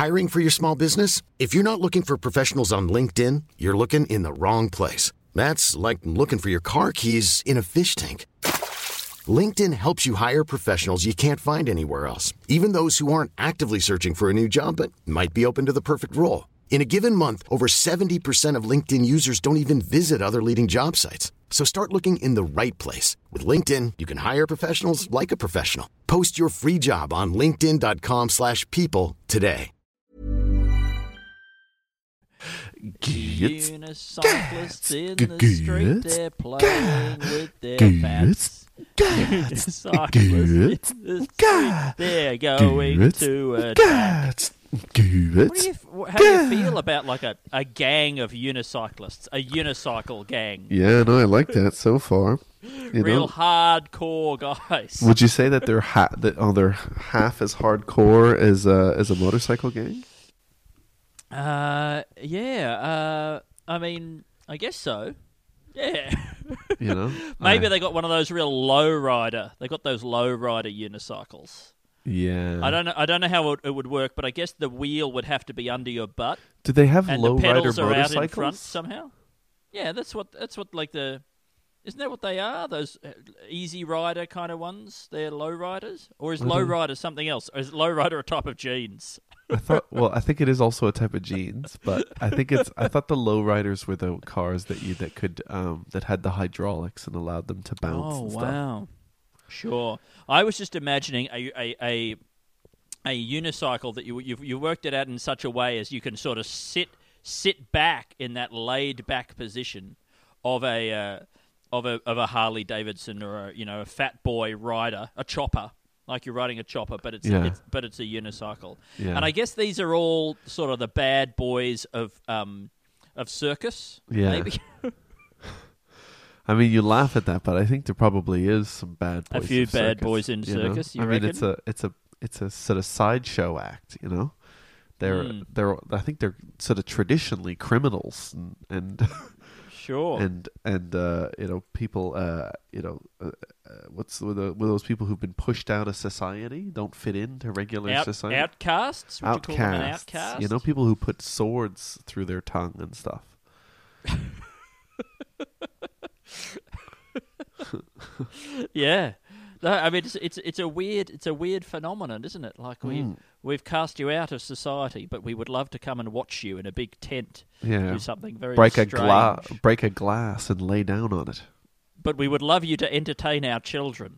Hiring for your small business? If you're not looking for professionals on LinkedIn, you're looking in the wrong place. That's like looking for your car keys in a fish tank. LinkedIn helps you hire professionals you can't find anywhere else, even those who aren't actively searching for a new job but might be open to the perfect role. In a given month, over 70% of LinkedIn users don't even visit other leading job sites. So start looking in the right place. With LinkedIn, you can hire professionals like a professional. Post your free job on linkedin.com/people today. Unicyclists in the street, they're playing with their bats. Unicyclists in the street, they're going to attack. How do you feel about like a gang of unicyclists, a unicycle gang? Yeah, no, I like that so far. Real hardcore guys. Would you say that they're they're half as hardcore as a motorcycle gang? Yeah. I mean, I guess so. Yeah. Maybe they got one of those real lowrider. They got those lowrider unicycles. Yeah. I don't know how it would work, but I guess the wheel would have to be under your butt. Do they have and low the pedals rider are motorcycles? out in front somehow? Yeah, that's what like the. Isn't that what they are? Those easy rider kind of ones? They're low riders, or is low rider something else? Or is low rider a type of jeans? I think it is also a type of jeans, but I thought the low riders were the cars that had the hydraulics and allowed them to bounce. Oh, and stuff. Wow. Sure. I was just imagining a unicycle that you worked it out in such a way as you can sort of sit back in that laid back position of a Harley Davidson or a fat boy rider, a chopper, like you're riding a chopper, but it's a unicycle. Yeah. And I guess these are all sort of the bad boys of circus. Yeah. Maybe. I mean, you laugh at that, but I think there probably is some bad boys. A few of bad circus, boys in circus. You reckon? it's a sort of sideshow act. They're I think they're sort of traditionally criminals and sure and people what's with those people who've been pushed out of society, don't fit into regular society. Outcasts. Would you call them an outcast? People who put swords through their tongue and stuff. Yeah, no, I mean it's a weird phenomenon, isn't it? Like we've cast you out of society, but we would love to come and watch you in a big tent. Yeah, do something very break strange. break a glass and lay down on it. But we would love you to entertain our children.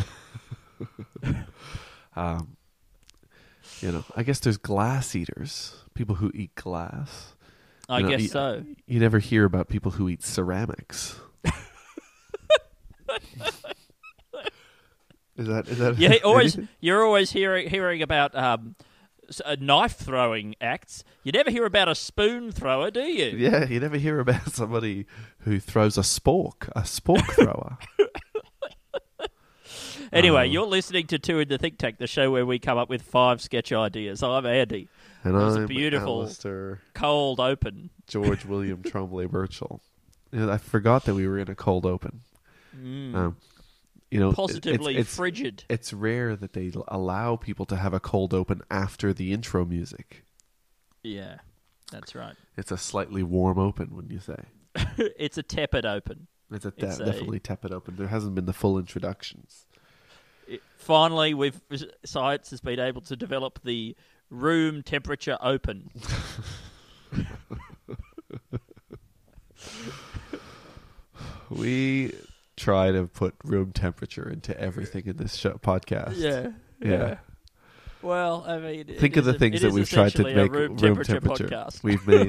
I guess there's glass eaters, people who eat glass. I guess so. You never hear about people who eat ceramics. Is that? Yeah, you're always hearing about knife throwing acts. You never hear about a spoon thrower, do you? Yeah, you never hear about somebody who throws a spork thrower. Anyway, you're listening to Two in the Think Tank, the show where we come up with 5 sketch ideas. I'm Andy. And I'm a beautiful Alistair, cold open. George William Trombley Birchall. I forgot that we were in a cold open. Positively frigid. It's rare that they allow people to have a cold open after the intro music. Yeah, that's right. It's a slightly warm open, wouldn't you say? It's a tepid open. It's definitely tepid open. There hasn't been the full introductions. Finally, science has been able to develop the room temperature open. We try to put room temperature into everything in this podcast. Yeah. Well, I mean, think of the things that we've tried to make room temperature. Podcast.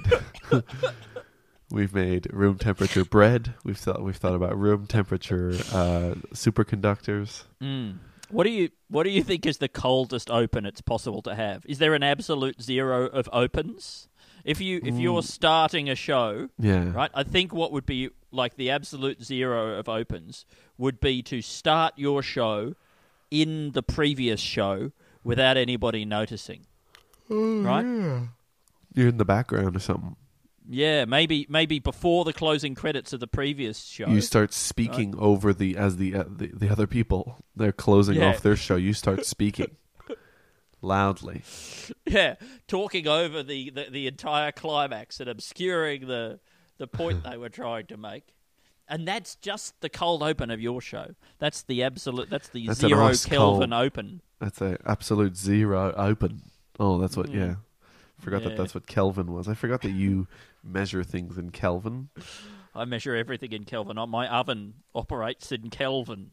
We've made room temperature bread. We've thought about room temperature superconductors. What do you think is the coldest open it's possible to have? Is there an absolute zero of opens? If you're starting a show, right? I think what would be like the absolute zero of opens would be to start your show in the previous show without anybody noticing. Right? Yeah. You're in the background or something. Yeah, maybe before the closing credits of the previous show. You start speaking over the other people. They're closing off their show. You start speaking. loudly. Yeah, talking over the entire climax and obscuring the point they were trying to make. And that's just the cold open of your show. That's the zero Kelvin open. That's an absolute zero open. Oh, that's what, yeah. Forgot that that's what Kelvin was. I forgot that you measure things in Kelvin. I measure everything in Kelvin. My oven operates in Kelvin.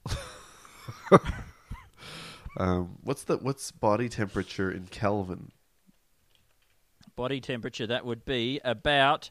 What's body temperature in Kelvin? Body temperature, that would be about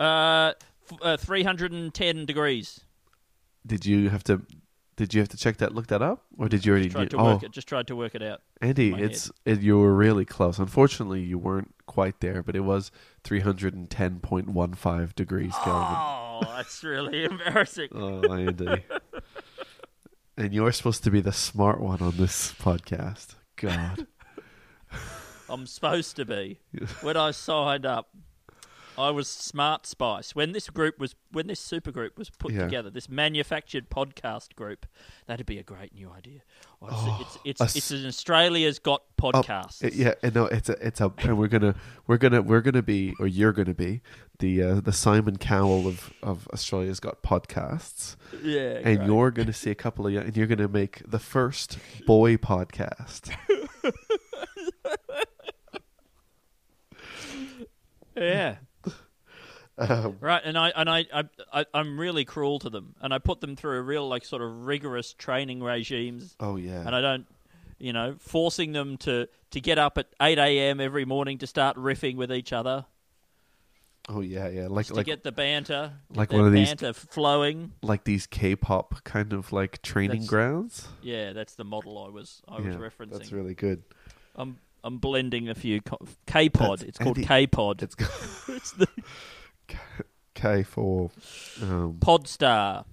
310 degrees. Did you have to look that up, or did you already? Just tried to work it out. Andy, you were really close. Unfortunately, you weren't quite there, but it was 310.15 degrees Kelvin. Oh, that's really embarrassing. Oh, Andy. And you're supposed to be the smart one on this podcast. God. I'm supposed to be. When I signed up, I was Smart Spice. When this supergroup was put together, this manufactured podcast group, that'd be a great new idea. It's an Australia's Got Podcasts. And we're gonna be, or you're gonna be the Simon Cowell of Australia's Got Podcasts. Yeah, and great. You're gonna see a couple of, and you're gonna make the first boy podcast. Yeah. Right, and I'm really cruel to them, and I put them through a real sort of rigorous training regimes. Oh yeah, and I don't, forcing them to get up at 8 a.m. every morning to start riffing with each other. Oh yeah, to get the banter, one of these banter flowing, like these K-pop kind of training grounds. Yeah, that's the model I was referencing. That's really good. I'm blending a few K-Pod. It's called K-Pod. It's the K for Podstar.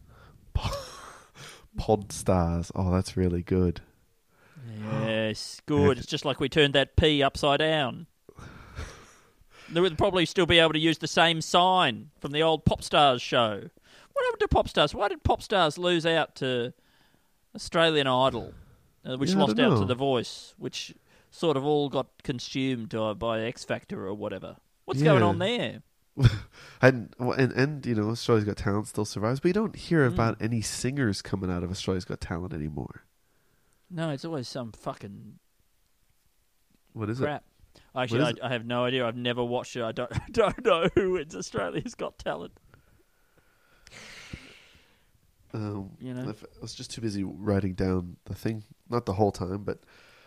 Podstars. Oh, that's really good. Yes, good. It's just like we turned that P upside down. They would probably still be able to use the same sign from the old Popstars show. What happened to Popstars? Why did Popstars lose out to Australian Idol, which lost out to The Voice, which sort of all got consumed by X Factor or whatever? What's going on there? and Australia's Got Talent still survives, but you don't hear about any singers coming out of Australia's Got Talent anymore. No, it's always some fucking what is crap. Actually, I have no idea. I've never watched it. I don't know who in Australia's Got Talent. I was just too busy writing down the thing, not the whole time, but.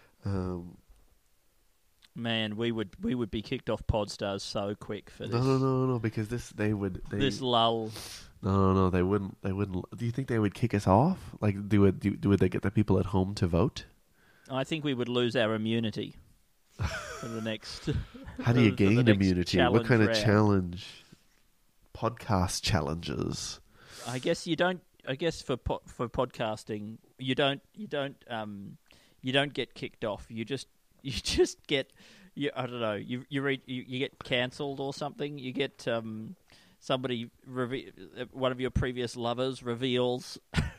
Man, we would be kicked off Podstars so quick for this. No, because this lull. No, they wouldn't. Do you think they would kick us off? Would they get the people at home to vote? I think we would lose our immunity for the next. How do you gain immunity? What kind of challenge? Podcast challenges. I guess you don't. I guess for podcasting, you don't get kicked off. You just get. I don't know. You get cancelled or something. You get somebody one of your previous lovers reveals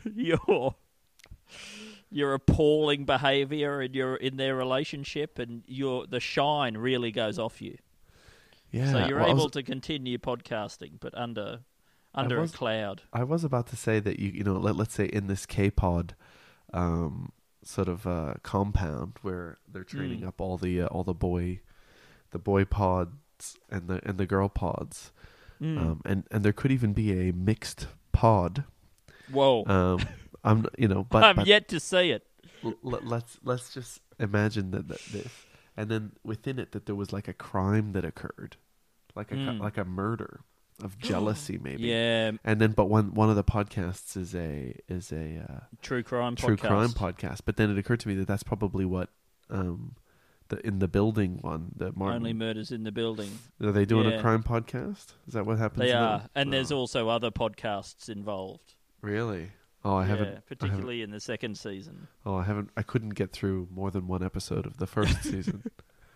your appalling behaviour in their relationship, and the shine really goes off you. Yeah. So you're able to continue podcasting, but under a cloud. I was about to say that let's say in this K-Pod sort of compound where they're training up all the boy pods and the girl pods, and there could even be a mixed pod. Whoa! I'm yet to see it. Let's just imagine that this, and then within it that there was like a crime that occurred, like a murder of jealousy, maybe. Yeah. And then, but one of the podcasts is a true crime podcast. But then it occurred to me that that's probably what in the building one, the Martin, Only Murders in the Building. Are they doing a crime podcast? Is that what happens? They are, and there's also other podcasts involved. Really? Oh, I haven't. Particularly in the second season. Oh, I haven't. I couldn't get through more than one episode of the first season.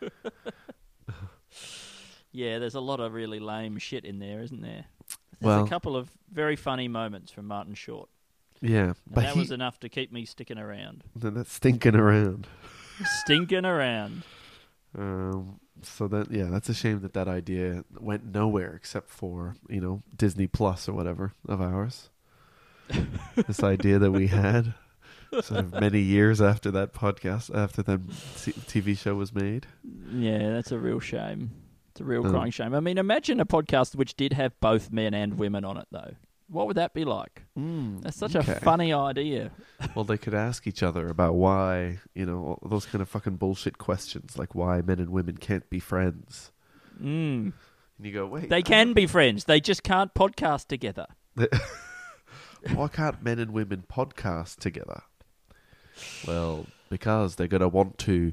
Yeah, there's a lot of really lame shit in there, isn't there? Well, There's a couple of very funny moments from Martin Short. Yeah, but that was enough to keep me sticking around. Then that's stinking around. Stinking around. So that's a shame that idea went nowhere except for, Disney Plus or whatever of ours. This idea that we had sort of many years after that TV show was made. Yeah, that's a real shame. It's a real crying shame. I mean, imagine a podcast which did have both men and women on it, though. What would that be like? That's such a funny idea. Well, they could ask each other about why, those kind of fucking bullshit questions, like why men and women can't be friends. And you go, wait. They can be friends. They just can't podcast together. Why can't men and women podcast together? Well, because they're going to want to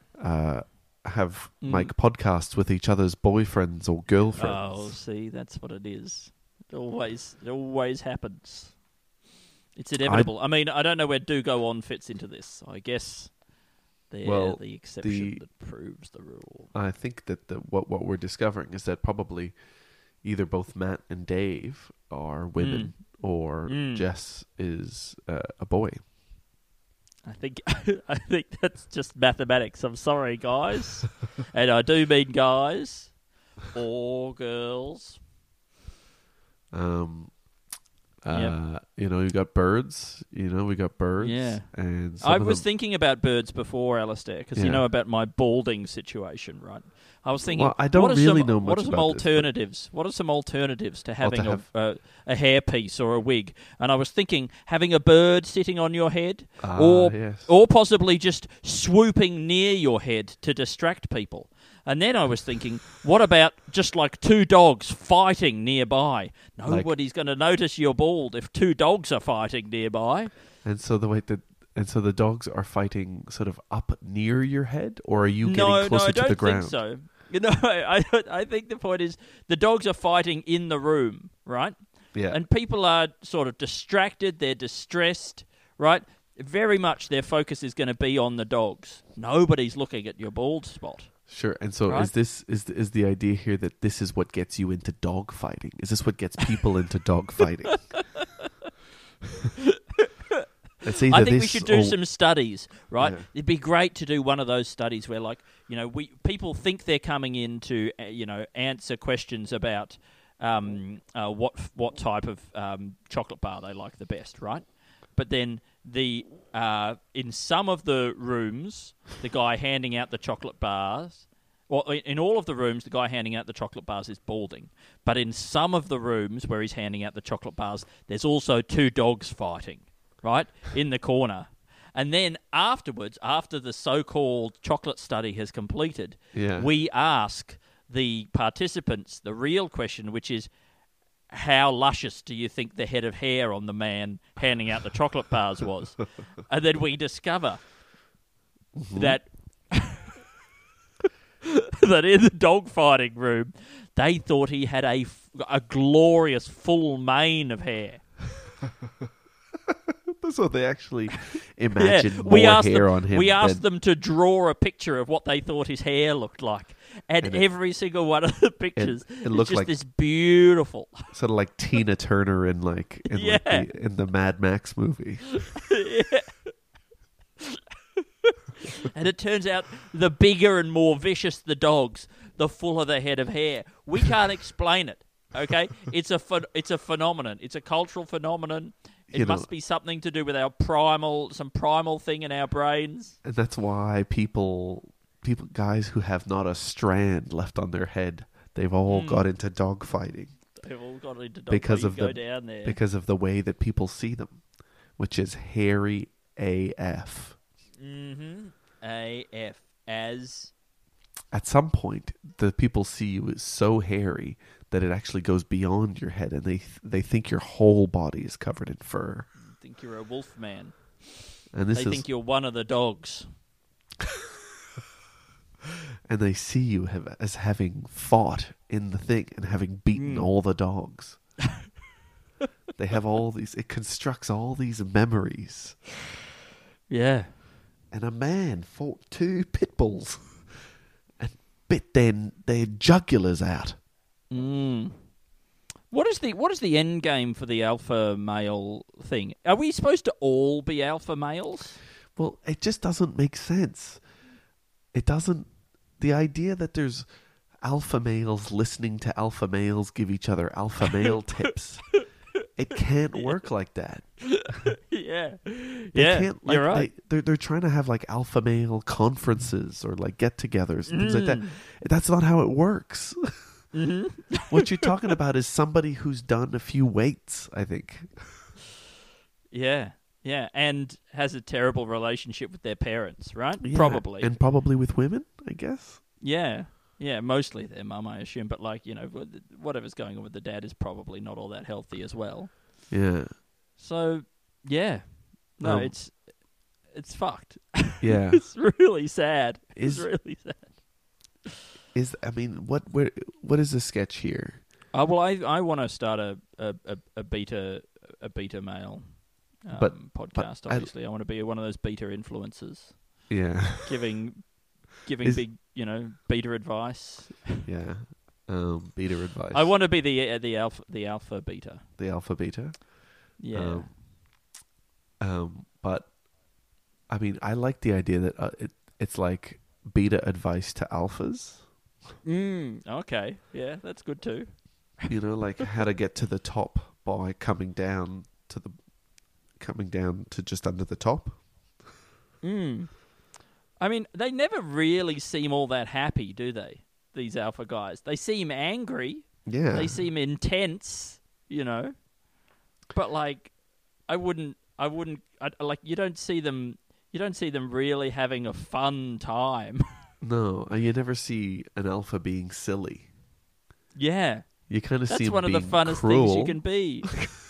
make podcasts with each other's boyfriends or girlfriends. Oh, see, that's what it is. It always happens. It's inevitable. I mean, I don't know where Do Go On fits into this. I guess they're the exception that proves the rule. I think that what we're discovering is that probably either both Matt and Dave are women or Jess is a boy. I think that's just mathematics. I'm sorry, guys. And I do mean guys or girls. You got birds. We got birds. Yeah. And I was thinking about birds before, Alistair, because you know about my balding situation, right? I was thinking, I don't really know much what are some about alternatives? This, what are some alternatives to having a hairpiece or a wig? And I was thinking having a bird sitting on your head, or possibly just swooping near your head to distract people. And then I was thinking, what about just like two dogs fighting nearby? Nobody's going to notice you're bald if two dogs are fighting nearby. And so the dogs are fighting sort of up near your head, or are you getting closer to the ground? No, I don't think so. I think the point is the dogs are fighting in the room, right? Yeah. And people are sort of distracted, they're distressed, right? Very much their focus is going to be on the dogs. Nobody's looking at your bald spot. Sure, and so right? is the idea here that this is what gets you into dog fighting? Is this what gets people into dog fighting? I think we should do some studies, right? Yeah. It'd be great to do one of those studies where, like, people think they're coming in to, answer questions about what type of chocolate bar they like the best, right? But then in some of the rooms, the guy handing out the chocolate bars, in all of the rooms, the guy handing out the chocolate bars is balding. But in some of the rooms where he's handing out the chocolate bars, there's also two dogs fighting, right, in the corner. And then afterwards, after the so-called chocolate study has completed, we ask the participants the real question, which is, how luscious do you think the head of hair on the man handing out the chocolate bars was? And then we discover that that in the dogfighting room, they thought he had a glorious full mane of hair. So they actually imagined more hair on him. We asked them to draw a picture of what they thought his hair looked like. And every single one of the pictures it looked just like this beautiful. Sort of like Tina Turner in the Mad Max movie. And it turns out the bigger and more vicious the dogs, the fuller the head of hair. We can't explain it, okay? It's a phenomenon. It's a cultural phenomenon. It must be something to do with some primal thing in our brains. And that's why guys who have not a strand left on their head, they've all got into dog fighting. They've all got into dog fighting. Down there. Because of the way that people see them, which is hairy AF. Mm-hmm. AF. As... At some point, the people see you as so hairy that it actually goes beyond your head, and they think your whole body is covered in fur. They think you're a wolf man. And they think you're one of the dogs. And they see you as having fought in the thing and having beaten all the dogs. They have all these... It constructs all these memories. Yeah. And a man fought two pit bulls and bit their jugulars out. What is the end game for the alpha male thing? Are we supposed to all be alpha males? Well, it just doesn't make sense. It doesn't. the idea that there's alpha males listening to alpha males give each other alpha male tips. It can't work like that. Yeah. Can't, like, you're right. They're trying to have like alpha male conferences or like get-togethers and things like that. That's not how it works. What you're talking about is somebody who's done a few weights, I think. Yeah, and has a terrible relationship with their parents, right? Yeah, probably. And probably with women, I guess. Yeah, mostly their mum, I assume. But, like, whatever's going on with the dad is probably not all that healthy as well. Yeah. So, yeah. No, it's fucked. Yeah. It's really sad. It's really sad. What is the sketch here? Well, I want to start a beta male podcast. Obviously, I want to be one of those beta influencers. Yeah, giving big beta advice. Yeah, beta advice. I want to be the alpha beta. The alpha beta. Yeah. But I mean, I like the idea that it's like beta advice to alphas. Okay. Yeah, that's good too. Like how to get to the top by coming down to just under the top. I mean, they never really seem all that happy, do they? These alpha guys. They seem angry. Yeah. They seem intense, But like, you don't see them really having a fun time. No, and you never see an alpha being silly. Yeah. You kind of see him That's one of the being funnest cruel, things you can be.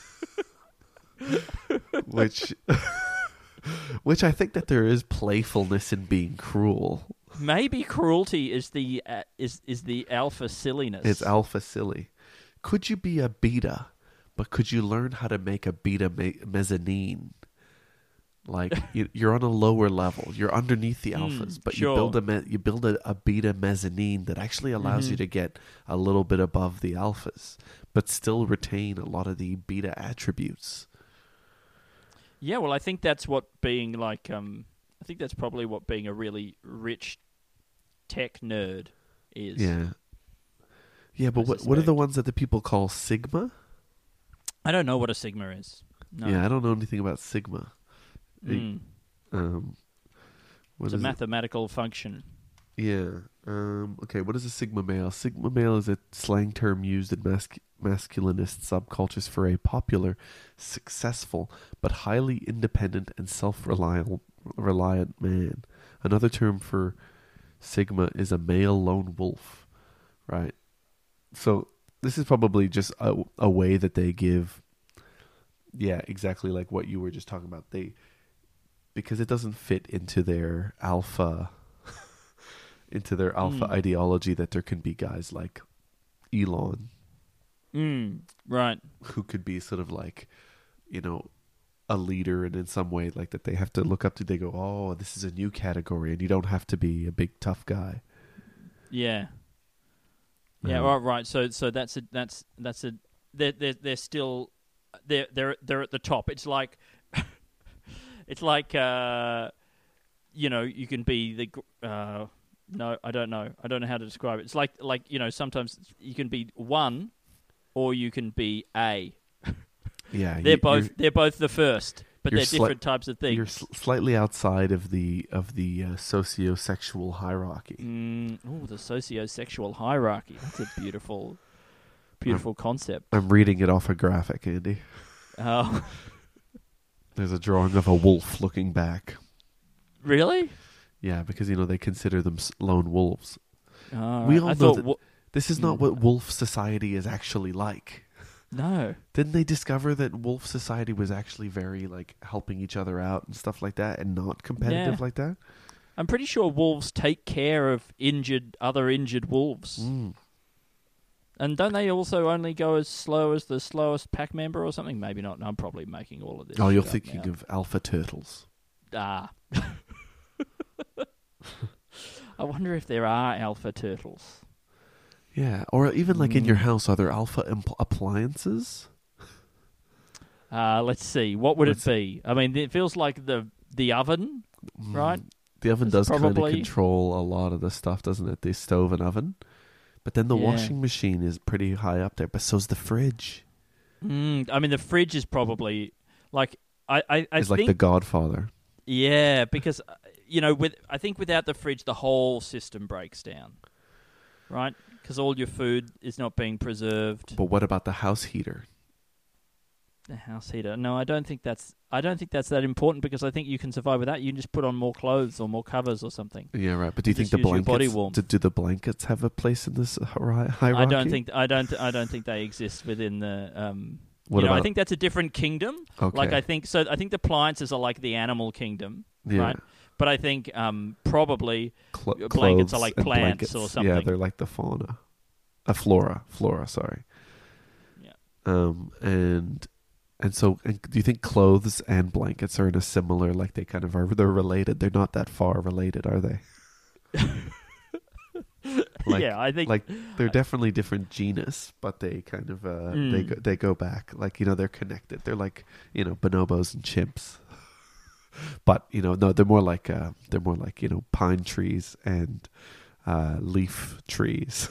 which I think that there is playfulness in being cruel. Maybe cruelty is the alpha silliness. It's alpha silly. Could you be a beta, but could you learn how to make a beta mezzanine? Like you're on a lower level, you're underneath the alphas, but sure. you build a beta mezzanine that actually allows you to get a little bit above the alphas, but still retain a lot of the beta attributes. Yeah, well, I think that's what being like. I think that's probably what being a really rich tech nerd is. Yeah. Yeah, but what are the ones that the people call Sigma? I don't know what a Sigma is. No. Yeah, I don't know anything about Sigma. It's a mathematical function. Yeah. Okay, what is a Sigma male? Sigma male is a slang term used in masculinist subcultures for a popular, successful, but highly independent and self-reliant man. Another term for Sigma is a male lone wolf, right? So this is probably just a way that they give, yeah, exactly like what you were just talking about. Because it doesn't fit into their alpha ideology that there can be guys like Elon, right, who could be sort of like, a leader, and in some way like that they have to look up to. They go, oh, this is a new category, and you don't have to be a big tough guy. Yeah. Yeah. Right. So that's a. They're still they're at the top. It's like. It's like, you can be the... no, I don't know. I don't know how to describe it. It's like sometimes you can be one or you can be A. Yeah. They're both the first, but they're different types of things. You're slightly outside of the socio-sexual hierarchy. The socio-sexual hierarchy. That's a beautiful concept. I'm reading it off a graphic, Andy. Oh... There's a drawing of a wolf looking back. Really? Yeah, because, they consider them lone wolves. We all know that this is not what wolf society is actually like. No. Didn't they discover that wolf society was actually very, like, helping each other out and stuff like that and not competitive like that? I'm pretty sure wolves take care of other injured wolves. And don't they also only go as slow as the slowest pack member or something? Maybe not. No, I'm probably making all of this. Oh, you're thinking of alpha turtles. I wonder if there are alpha turtles. Yeah, or even like in your house, are there alpha appliances? Let's see. What would it be? I mean, it feels like the oven, right? The oven does kind of control a lot of the stuff, doesn't it? The stove and oven. But then the washing machine is pretty high up there, but so's the fridge. I mean, the fridge is probably like I think like the Godfather. Yeah, because I think without the fridge, the whole system breaks down, right? Because all your food is not being preserved. But what about the house heater? The house heater? No, I don't think that's that important, because I think you can survive without. You can just put on more clothes or more covers or something. Yeah, right. But do you think the blankets? Do the blankets have a place in this hierarchy? I don't think they exist within the. I think that's a different kingdom. Okay. Like I think the appliances are like the animal kingdom, right? But I think probably blankets are like plants or something. Yeah, they're like the fauna, flora. Sorry. Yeah. And so, do you think clothes and blankets are in a similar, like they kind of are, they're related? They're not that far related, are they? I think like they're definitely different genus, but they kind of they go back. Like they're connected. They're like bonobos and chimps. But no, they're more like pine trees and leaf trees.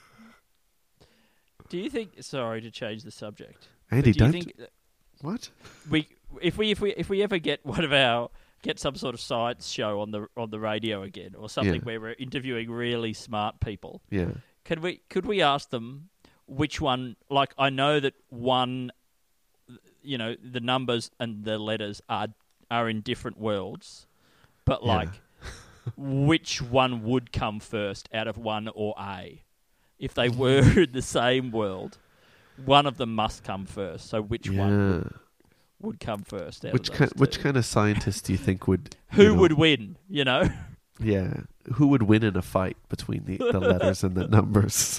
Do you think? Sorry to change the subject. Andy, do you think what? If we ever get some sort of science show on the radio again, or something where we're interviewing really smart people, could we ask them which one? Like, I know that one, the numbers and the letters are in different worlds, but which one would come first out of 1 or A? If they were in the same world, one of them must come first. So which one would come first? Which kind of scientist do you think would? Who would win? Yeah, who would win in a fight between the letters and the numbers?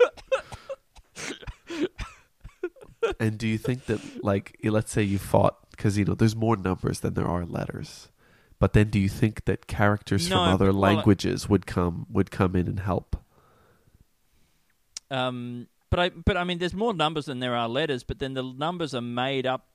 And do you think that, like, let's say you fought, because there's more numbers than there are letters, but then do you think that characters from other languages would come in and help? But I mean, there's more numbers than there are letters. But then the numbers are made up.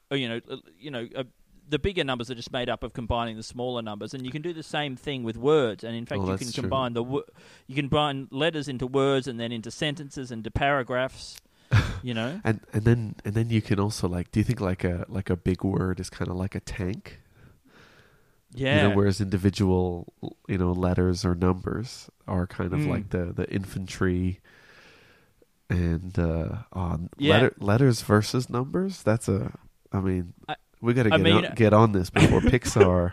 The bigger numbers are just made up of combining the smaller numbers, and you can do the same thing with words. And in fact, you can combine combine letters into words, and then into sentences, into paragraphs. And then you can also, like, do you think like a big word is kind of like a tank? Yeah. Whereas individual letters or numbers are kind of like the infantry. And letters versus numbers. We got to get on this before Pixar.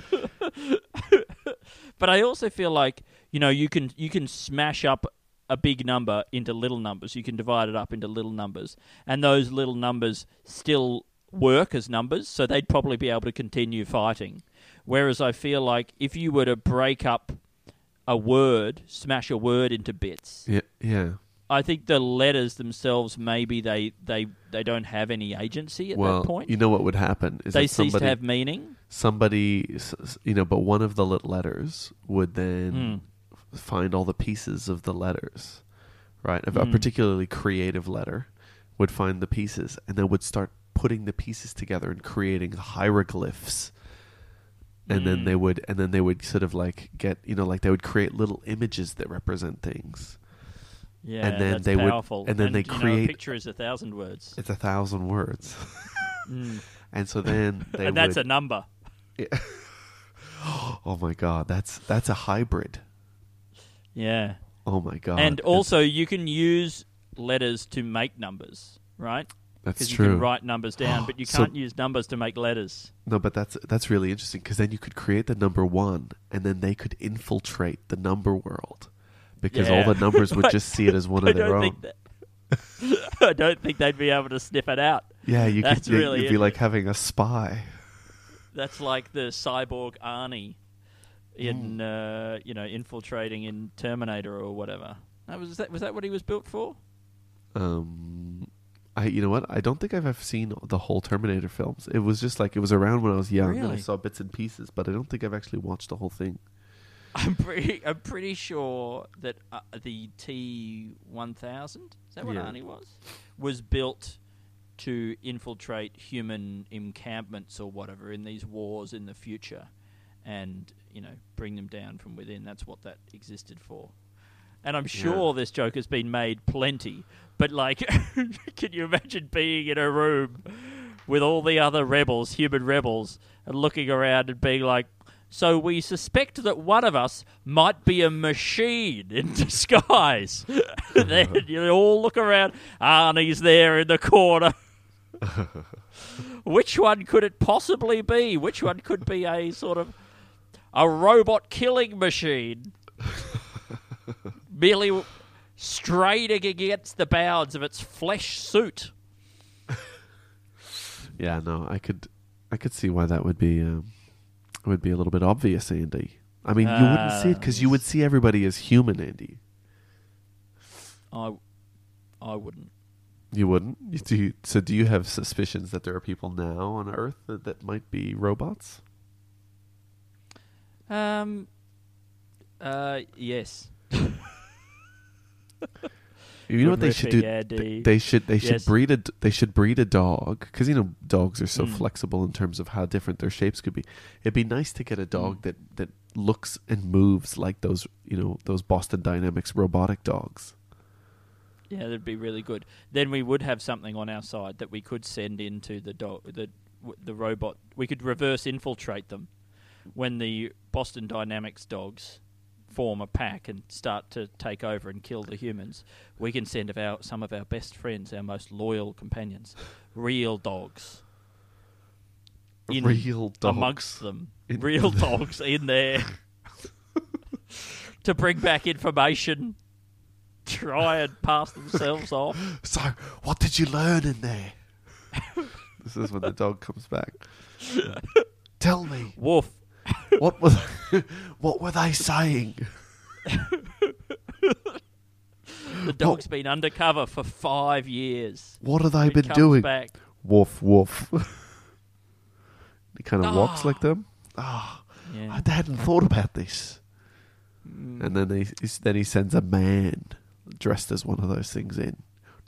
But I also feel like you can smash up a big number into little numbers. You can divide it up into little numbers, and those little numbers still work as numbers, so they'd probably be able to continue fighting. Whereas I feel like if you were to break up a word, smash a word into bits. Yeah. I think the letters themselves, maybe they don't have any agency at that point. You know what would happen is they cease to have meaning. Somebody, but one of the letters would then find all the pieces of the letters, right? A particularly creative letter would find the pieces, and then would start putting the pieces together and creating hieroglyphs. And then they would sort of like get, like they would create little images that represent things. Yeah, and then that's they powerful. Would, and then they create. A picture is 1,000 words. It's 1,000 words. And so then they and that's a number. Yeah. Oh my God, that's a hybrid. Yeah. Oh my God. And also, you can use letters to make numbers, right? That's true. Because you can write numbers down, but you can't use numbers to make letters. No, but that's really interesting, because then you could create the number 1, and then they could infiltrate the number world. Because all the numbers would just see it as one of their own. I don't think they'd be able to sniff it out. Yeah, you'd be like having a spy. That's like the cyborg Arnie in infiltrating in Terminator or whatever. Was that what he was built for? You know what? I don't think I've ever seen the whole Terminator films. It was just like, it was around when I was young, and I saw bits and pieces, but I don't think I've actually watched the whole thing. I'm pretty sure that the T-1000, is that what Arnie was built to infiltrate human encampments or whatever in these wars in the future. and, bring them down from within. That's what that existed for. And I'm sure this joke has been made plenty, but, can you imagine being in a room with all the other rebels, human rebels, and looking around and being like, so we suspect that one of us might be a machine in disguise. Then you all look around. Arnie's there in the corner. Which one could it possibly be? Which one could be a sort of a robot killing machine? Merely straining against the bounds of its flesh suit. Yeah, no, I could see why that would be a little bit obvious, Andy. I mean, you wouldn't see it because you would see everybody as human, Andy. I wouldn't. You wouldn't? Do you have suspicions that there are people now on Earth that might be robots? Yes. You know what they should do? They should breed a dog, because dogs are so flexible in terms of how different their shapes could be. It'd be nice to get a dog that looks and moves like those Boston Dynamics robotic dogs. Yeah, that'd be really good. Then we would have something on our side that we could send into the robot. We could reverse infiltrate them when the Boston Dynamics dogs form a pack and start to take over and kill the humans. We can send some of our best friends, our most loyal companions, real dogs. Real dogs amongst them. Real dogs in there to bring back information, try and pass themselves off. So, what did you learn in there? This is when the dog comes back. Tell me. Woof. What were they saying? The dog's been undercover for 5 years. What have they been doing? Back. Woof, woof. He kind of walks like them. Yeah. I hadn't thought about this. And then he sends a man dressed as one of those things in.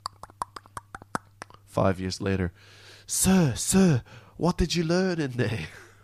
5 years later, Sir, what did you learn in there?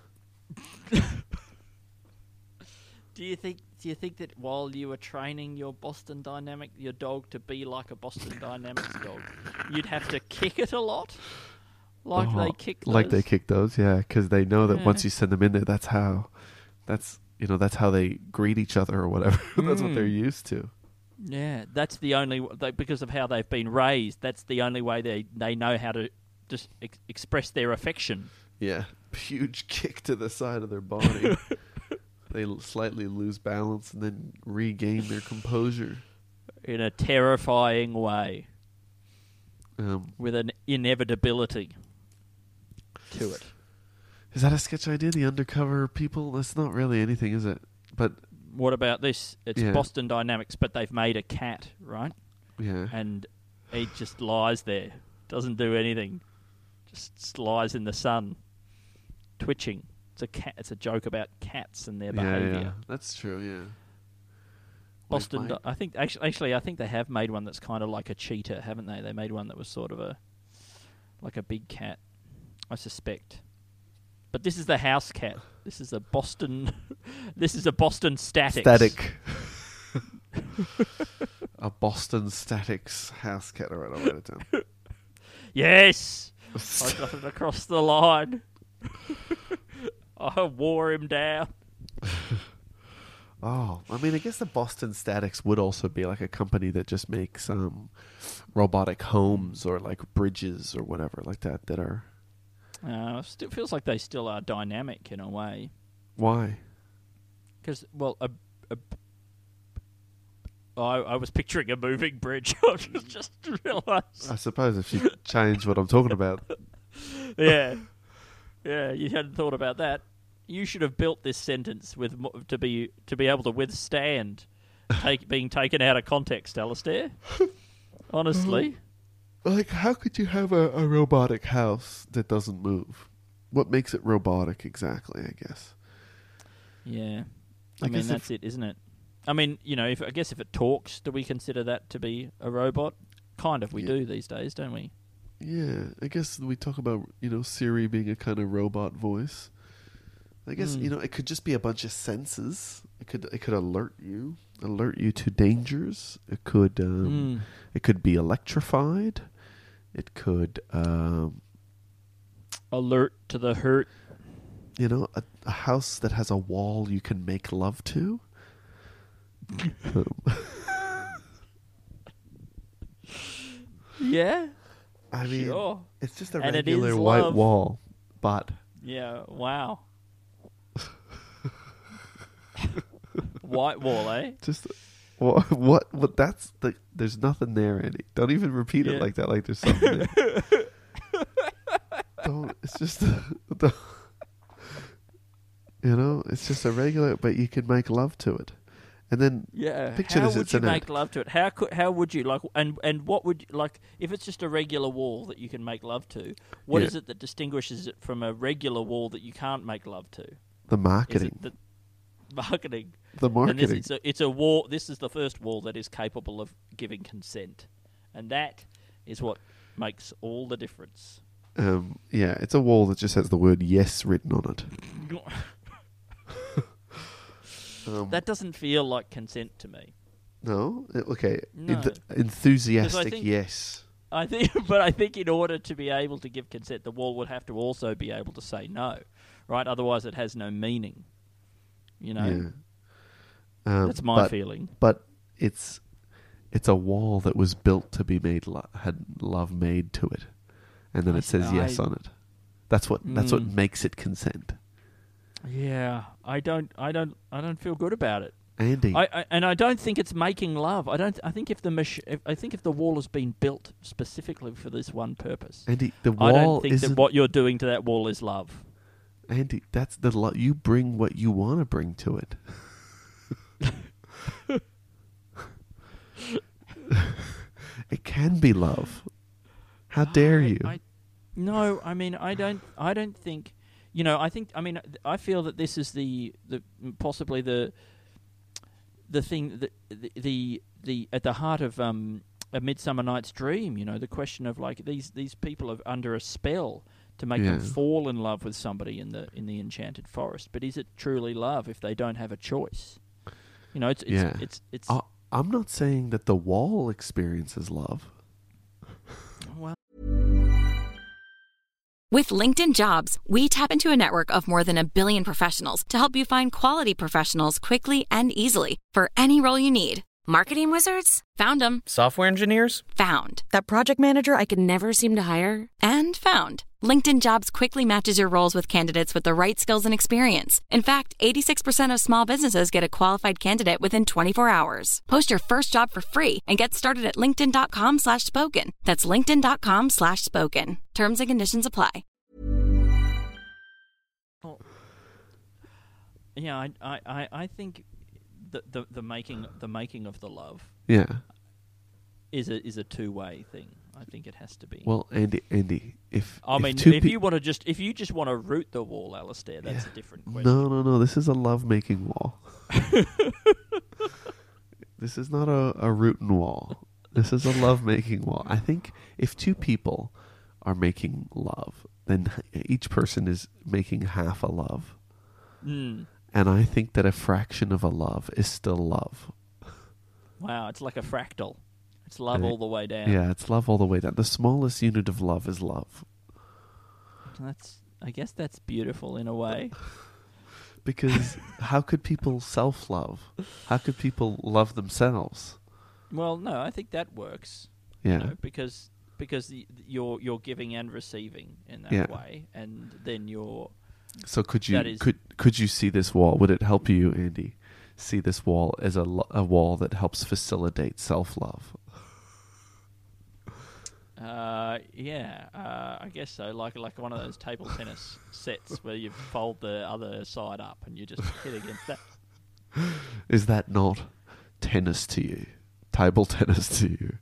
Do you think that while you were training your dog to be like a Boston Dynamics dog, you'd have to kick it a lot? They kick those? Like they kick those, yeah, because they know that once you send them in there, that's how they greet each other or whatever. That's what they're used to. Yeah, that's the only because of how they've been raised. That's the only way they know how to just express their affection. Yeah, huge kick to the side of their body. They slightly lose balance and then regain their composure in a terrifying way, with an inevitability to it. Is that a sketch idea? The undercover people? That's not really anything, is it? But what about this? It's Boston Dynamics, but they've made a cat, right? Yeah. And he just lies there, doesn't do anything, just lies in the sun, twitching. It's a cat. It's a joke about cats and their behaviour. Yeah, that's true. Yeah. Boston. I think actually, I think they have made one that's kind of like a cheetah, haven't they? They made one that was sort of like a big cat, I suspect. But this is the house cat. This is a Boston. This is a Boston Statics. Static. A Boston Statics house cat. All right, I'll write it down. Yes, I got it across the line. I wore him down. Oh, I mean, I guess the Boston Statics would also be like a company that just makes robotic homes or like bridges or whatever like that are... Still feels like they still are dynamic in a way. Why? Because, well, I was picturing a moving bridge. I just realised. I suppose if you change what I'm talking about. Yeah. Yeah, you hadn't thought about that. You should have built this sentence to be able to withstand being taken out of context, Alistair. Honestly. Like, how could you have a robotic house that doesn't move? What makes it robotic exactly, I guess? Yeah. I mean, that's it, isn't it? I mean, if it talks, do we consider that to be a robot? Kind of, we do these days, don't we? Yeah, I guess we talk about, Siri being a kind of robot voice. I guess it could just be a bunch of senses. It could alert you to dangers. It could be electrified. It could alert to the hurt. A house that has a wall you can make love to. Yeah. I mean, sure. It's just a regular white wall, but yeah, wow. White wall, eh? Just what? That's there's nothing there, Andy. Don't even repeat it like that. Like there's something there. Don't. It's just it's just a regular, but you can make love to it, and then picture how this. Would you make love to it? How would you like? And what would like if it's just a regular wall that you can make love to? What is it that distinguishes it from a regular wall that you can't make love to? The marketing. Is it the marketing. The marketing. And it's a wall. This is the first wall that is capable of giving consent, and that is what makes all the difference. It's a wall that just has the word "yes" written on it. That doesn't feel like consent to me. No? Okay. No. Enthusiastic yes. I think in order to be able to give consent, the wall would have to also be able to say no, right? Otherwise, it has no meaning. Yeah. That's my feeling. But it's a wall that was built to be made had love made to it, and then it says yes on it. That's what makes it consent. Yeah, I don't feel good about it, Andy. I don't think it's making love. I think if the wall has been built specifically for this one purpose, Andy, the wall. I don't think that what you're doing to that wall is love. Andy, that's the love. You bring what you want to bring to it. It can be love. How dare you? No, I mean I don't think. I feel that this is the possibly the thing that the at the heart of A Midsummer Night's Dream. The question of like these people are under a spell to make them fall in love with somebody in the enchanted forest. But is it truly love if they don't have a choice? It's. I'm not saying that the wall experiences love. Well. With LinkedIn Jobs, we tap into a network of more than 1 billion professionals to help you find quality professionals quickly and easily for any role you need. Marketing wizards? Found them. Software engineers? Found. That project manager I could never seem to hire? And found. LinkedIn Jobs quickly matches your roles with candidates with the right skills and experience. In fact, 86% of small businesses get a qualified candidate within 24 hours. Post your first job for free and get started at linkedin.com/spoken. That's linkedin.com/spoken. Terms and conditions apply. Yeah, I think the making of the love is a two-way thing. I think it has to be. Well, Andy, if you just want to root the wall, Alistair, that's a different question. No. This is a love-making wall. This is not a rootin' wall. This is a love-making wall. I think if two people are making love, then each person is making half a love. Mm. And I think that a fraction of a love is still love. Wow, it's like a fractal. It's love all the way down. Yeah, it's love all the way down. The smallest unit of love is love. I guess that's beautiful in a way. Because how could people self-love? How could people love themselves? Well, no, I think that works. Yeah. Because you're giving and receiving in that way, and then you're. So could you see this wall? Would it help you, Andy, see this wall as a wall that helps facilitate self-love? I guess so. Like one of those table tennis sets where you fold the other side up and you just hit against that. Is that not tennis to you? Table tennis to you?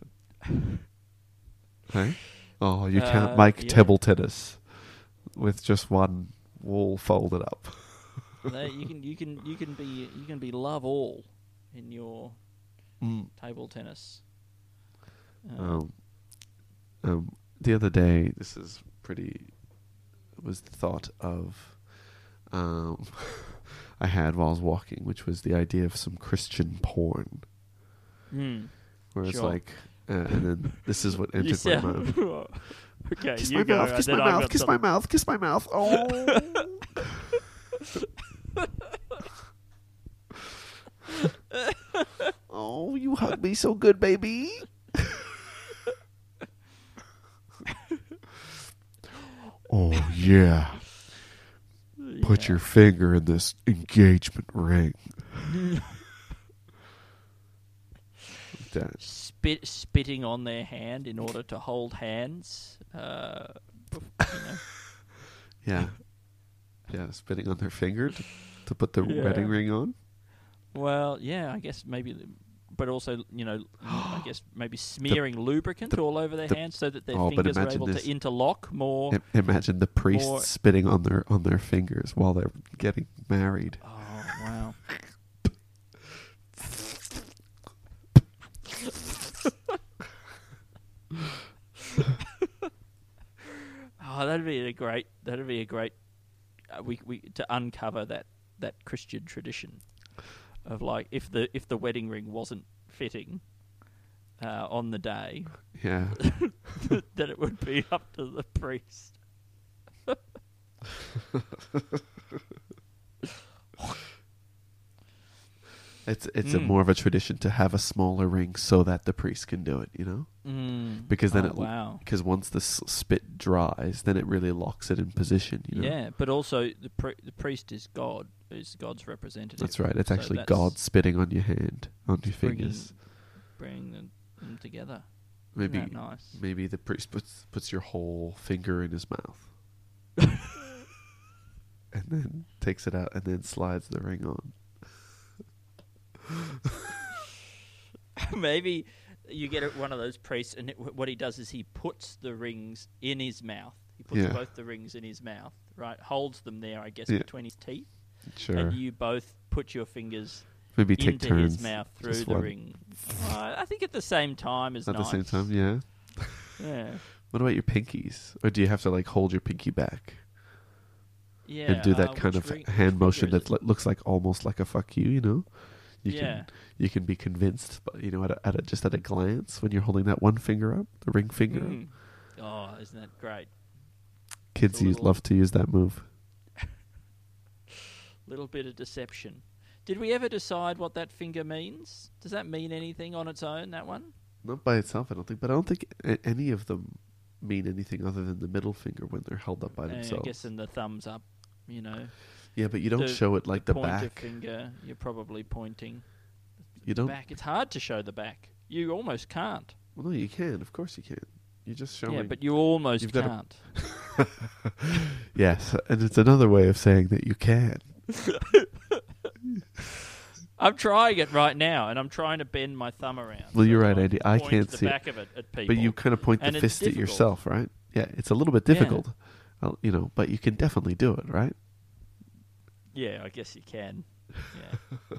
Hey? Oh, you can't make table tennis with just one wall folded up. You can be love all in your table tennis. The other day, was the thought of I had while I was walking, which was the idea of some Christian porn. Where it's like, and then this is what entered my mind. Okay, kiss you my go. mouth, kiss my mouth, kiss my mouth, kiss my mouth. Oh. Oh, you hug me so good, baby. Oh, yeah. Put your finger in this engagement ring. Spitting on their hand in order to hold hands. Yeah. Yeah, spitting on their finger to put the wedding ring on. Well, yeah, I guess maybe, but also, I guess maybe smearing lubricant all over their hands so that their fingers are able to interlock more. Imagine the priest spitting on their fingers while they're getting married. Oh, wow. Oh, that'd be a great. We to uncover that Christian tradition of like if the wedding ring wasn't fitting on the day, yeah, that it would be up to the priest. It's more of a tradition to have a smaller ring so that the priest can do it, because then because once the spit dries, then it really locks it in position, Yeah, but also the priest is God, is God's representative. That's right. It's actually God spitting on your hand, on your fingers, bringing them together. Maybe Isn't that nice? Maybe the priest puts your whole finger in his mouth, and then takes it out, and then slides the ring on. Maybe you get one of those priests, and what he does is he puts the rings in his mouth. He puts both the rings in his mouth, right? Holds them there, I guess, between his teeth. Sure. And you both put your fingers maybe take into turns, his mouth through the ring. I think at the same time is nice. At the same time, yeah. Yeah. What about your pinkies? Or do you have to like hold your pinky back? Yeah. And do that kind of hand motion that looks like almost like a fuck you, You can be convinced, but just at a glance when you're holding that one finger up, the ring finger up. Oh, isn't that great? Kids love to use that move. Little bit of deception. Did we ever decide what that finger means? Does that mean anything on its own, that one? Not by itself, I don't think. But I don't think any of them mean anything other than the middle finger when they're held up by themselves. I guess in the thumbs up, Yeah, but you don't show it like the pointer back. Finger, you're probably pointing. You don't. Back. It's hard to show the back. You almost can't. Well, no, you can. Of course you can. You just show. Yeah, but you almost can't. Yes, and it's another way of saying that you can. I'm trying it right now, and I'm trying to bend my thumb around. Well, you're right, Andy. I can't see the back of it at people. But you kind of point the fist at yourself, right? Yeah, it's a little bit difficult, but you can definitely do it, right? Yeah, I guess you can. Yeah.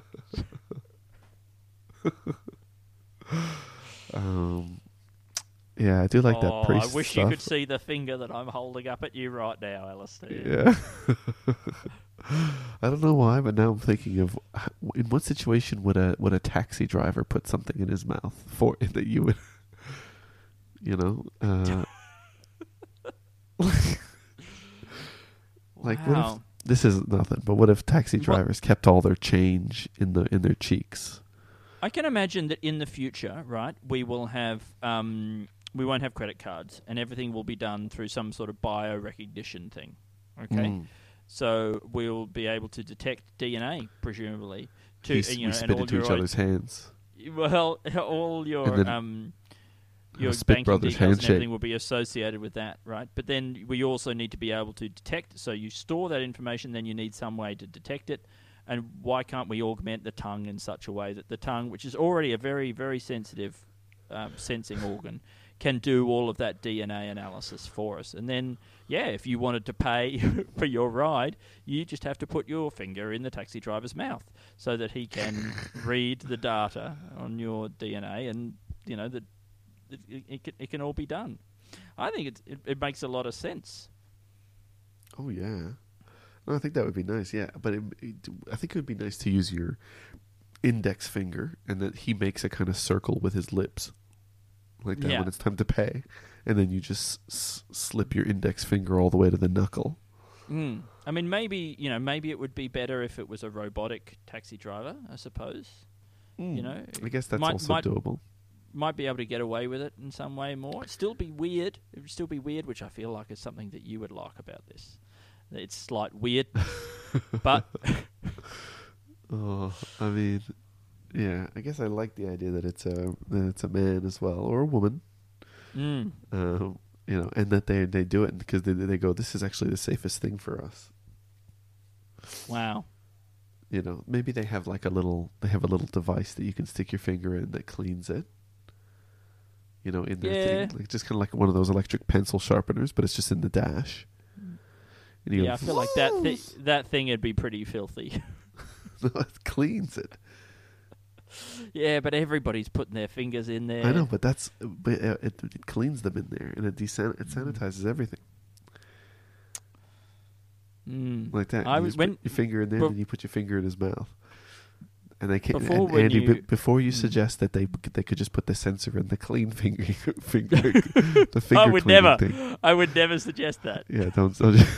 Yeah, I do like that priest I wish stuff. you could see the finger that I'm holding up at you right now, Alistair. Yeah. I don't know why, but now I'm thinking of in what situation would a taxi driver put something in his mouth for that you would, like what if this is nothing, but what if taxi drivers kept all their change in their cheeks? I can imagine that in the future, right, we will have we won't have credit cards, and everything will be done through some sort of bio-recognition thing. Okay, so we'll be able to detect DNA, presumably. We spit into each other's hands. Well, all your banking Brothers details handshake. and everything will be associated with that, right? But then we also need to be able to detect. So you store that information, then you need some way to detect it. And why can't we augment the tongue in such a way that the tongue, which is already a very, very sensitive sensing organ, can do all of that DNA analysis for us? And then, if you wanted to pay for your ride, you just have to put your finger in the taxi driver's mouth so that he can read the data on your DNA, and that it can all be done. I think it makes a lot of sense. Oh yeah. I think that would be nice, yeah. But I think it would be nice to use your index finger and that he makes a kind of circle with his lips. Like that when it's time to pay. And then you just slip your index finger all the way to the knuckle. I mean, maybe it would be better if it was a robotic taxi driver, I suppose. I guess that's also doable. Might be able to get away with it in some way more. It'd still be weird. It would still be weird, which I feel like is something that you would like about this. It's slight weird, but... I mean, yeah, I guess I like the idea that it's a man as well, or a woman. And that they do it because they go, this is actually the safest thing for us. Wow. Maybe they have a little device that you can stick your finger in that cleans it. In their thing, just kind of like one of those electric pencil sharpeners, but it's just in the dash. And I feel like that thing would be pretty filthy. No, it cleans it. Yeah, but everybody's putting their fingers in there. I know, but it cleans them in there, and it sanitizes everything. Like that. You put your finger in there, and you put your finger in his mouth. And they can't. Andy, before you suggest that they could just put the sensor in the clean finger, the finger. I would never. Thing. I would never suggest that. Yeah, don't.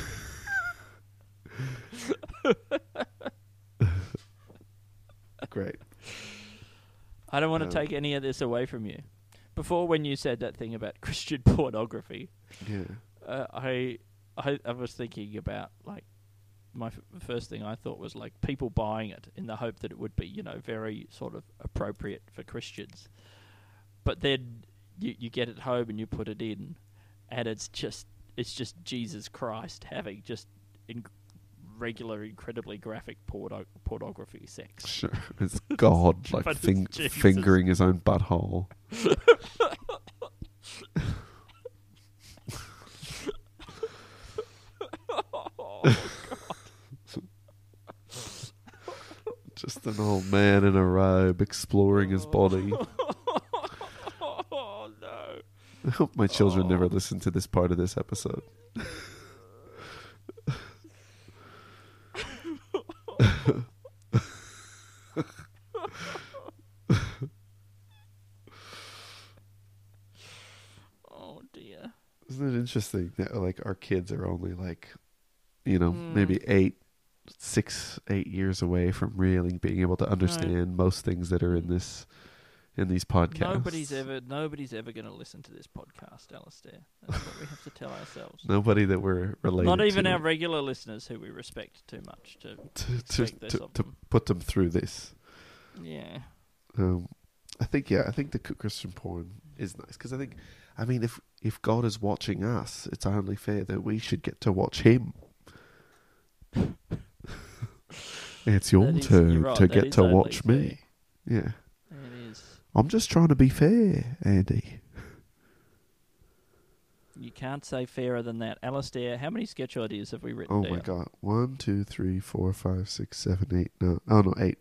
Great. I don't want to take any of this away from you. Before, when you said that thing about Christian pornography, I was thinking about my first thing I thought was people buying it in the hope that it would be very sort of appropriate for Christians, but then you get it home and you put it in, and it's just Jesus Christ having just regular, incredibly graphic pornography sex. Sure, it's God fingering his own butthole. Just an old man in a robe exploring his body. Oh no! I hope my children never listen to this part of this episode. Oh dear. Isn't it interesting that our kids are only maybe 6-8 years away from really being able to understand most things that are in these podcasts. Nobody's ever going to listen to this podcast, Alistair. That's what we have to tell ourselves. Nobody that we're related to. Not even our regular listeners who we respect too much to put them through this. Yeah. I think the Christian porn is nice because if God is watching us, it's only fair that we should get to watch Him. It's your turn to get to watch me. Yeah. It is. I'm just trying to be fair, Andy. You can't say fairer than that. Alistair, how many sketch ideas have we written down? Oh my God. 1, 2, 3, 4, 5, 6, 7, 8. No. Oh no, 8.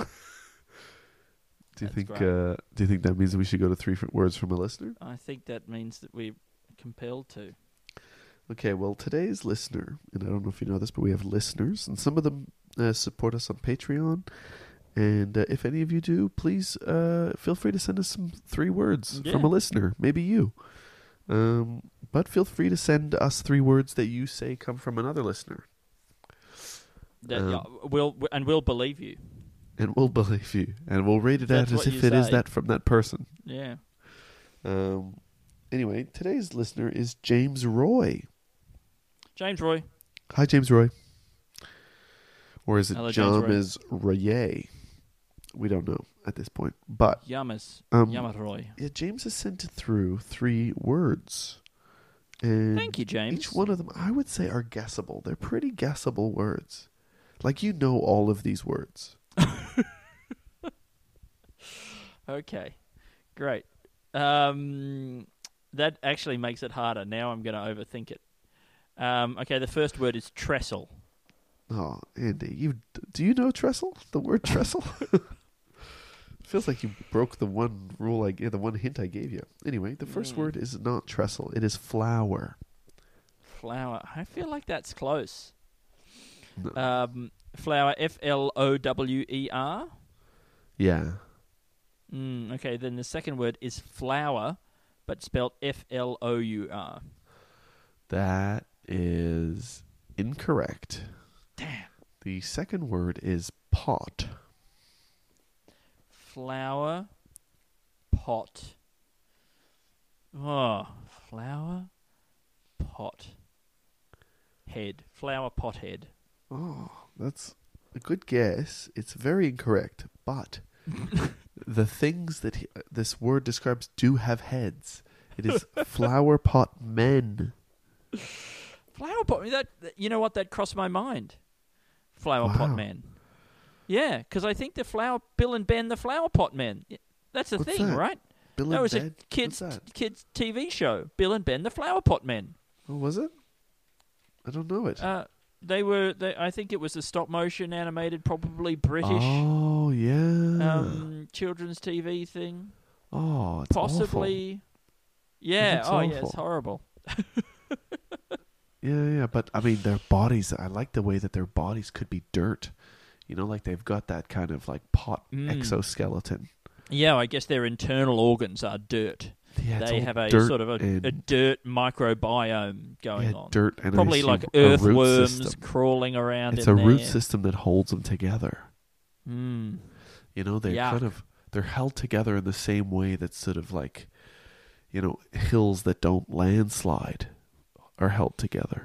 Do you think that means that we should go to 3 words from a listener? I think that means that we're compelled to. Okay, well, today's listener, and I don't know if you know this, but we have listeners, and some of them support us on Patreon. And if any of you do, please feel free to send us some 3 words from a listener, maybe you. But feel free to send us 3 words that you say come from another listener. We'll believe you. And we'll believe you. And we'll rate it out as if it is that from that person. Yeah. Anyway, today's listener is James Roy. James Roy. Hi, James Roy. Or is it James Roy? We don't know at this point. But Roy. Yeah, James has sent through 3 words. And thank you, James. Each one of them, I would say, are guessable. They're pretty guessable words. All of these words. Okay, great. That actually makes it harder. Now I'm going to overthink it. Okay, the first word is trestle. Oh, Andy, do you know trestle? The word trestle? Feels like you broke the one rule the one hint I gave you. Anyway, the first word is not trestle. It is flower. Flower. I feel like that's close. Flower, Flower. Yeah. Okay, then the second word is flour, but spelled Flour. That is incorrect. Damn. The second word is pot. Flower, pot. Oh, flower, pot. Head. Flower pot head. Oh, that's a good guess. It's very incorrect, but the things that this word describes do have heads. It is flower pot men. Flower pot. You know what? That crossed my mind. Flower pot men. Yeah, because I think Bill and Ben, the Flower Pot Men. That's the thing, that? right? Bill that and was Ben? a kids TV show. Bill and Ben, the Flower Pot Men. Oh, was it? I don't know it. I think it was a stop motion animated, probably British. Oh yeah. Children's TV thing. Oh, it's possibly. Awful. Yeah. Awful. Yeah. It's horrible. Yeah. But I mean, their bodies. I like the way that their bodies could be dirt. You know, like they've got that kind of like pot exoskeleton. Yeah, I guess their internal organs are dirt. Yeah, they have a sort of a dirt microbiome going on. Dirt and probably like earthworms crawling around. It's a root system that holds them together. Mm. You know, they're held together in the same way that sort of like, you know, hills that don't landslide are held together.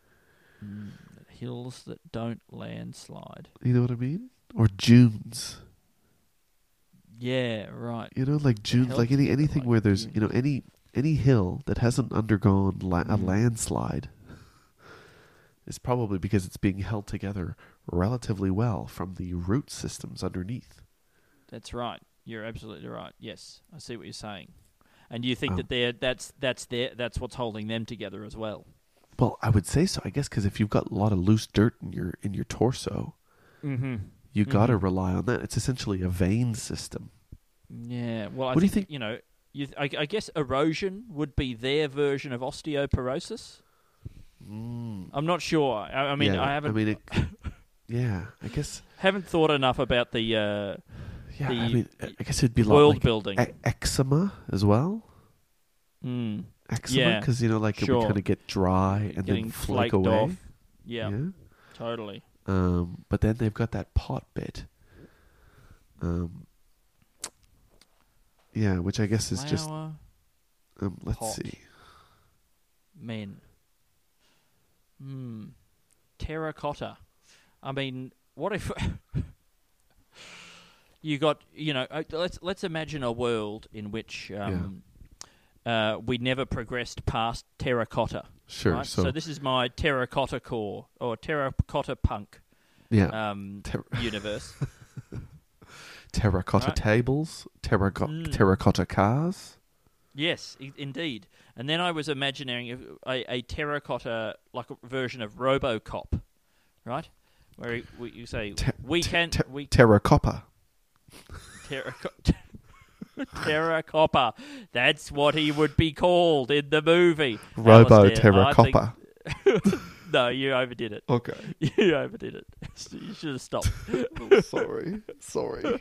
Hills that don't landslide. You know what I mean? Or dunes. Yeah, right. You know, like dunes, like anything where there's, you know, any hill that hasn't undergone a landslide is probably because it's being held together relatively well from the root systems underneath. That's right. You're absolutely right. Yes, I see what you're saying. And you think that that's what's holding them together as well. Well, I would say so. I guess because if you've got a lot of loose dirt in your torso, you got to rely on that. It's essentially a vein system. Yeah. Well, what do you think? You know, I guess erosion would be their version of osteoporosis. I'm not sure. I mean, I haven't. Yeah, I guess haven't thought enough about the. I mean, I guess it'd be world building eczema as well. Eczema, because you know, like it would kind of get dry and then flake away. Off. Yeah, totally. But then they've got that pot bit. Yeah, which I guess is just. Let's see. Men. Terracotta. I mean, what if you got, you know, let's imagine a world in which we never progressed past terracotta. Sure. Right? So this is my terracotta core or terracotta punk universe. Terracotta tables, terracotta cars. Yes, indeed. And then I was imagining a terracotta like a version of RoboCop, right? Where you say terracotta. Terracopper. That's what he would be called in the movie. Robo Terracopper. No, you overdid it. Okay. You overdid it. You should have stopped. Oh, sorry.